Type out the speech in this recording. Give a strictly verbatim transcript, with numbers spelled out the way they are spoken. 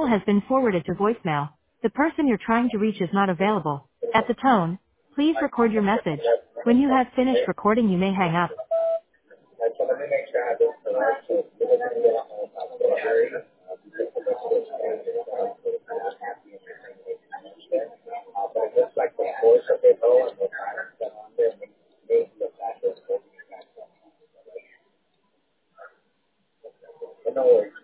call has been forwarded to voicemail. The person you're trying to reach is not available. At the tone, please record your message. When you have finished recording, you may hang up. Like, so let me make sure I have this correct. So, if we're going to get a whole subsidiary, uh, because the rest of the change is going to not happy in your termination management. Uh, but it looks like the force of it all and the patterns that on there makes the fact that it's working back. But no worries.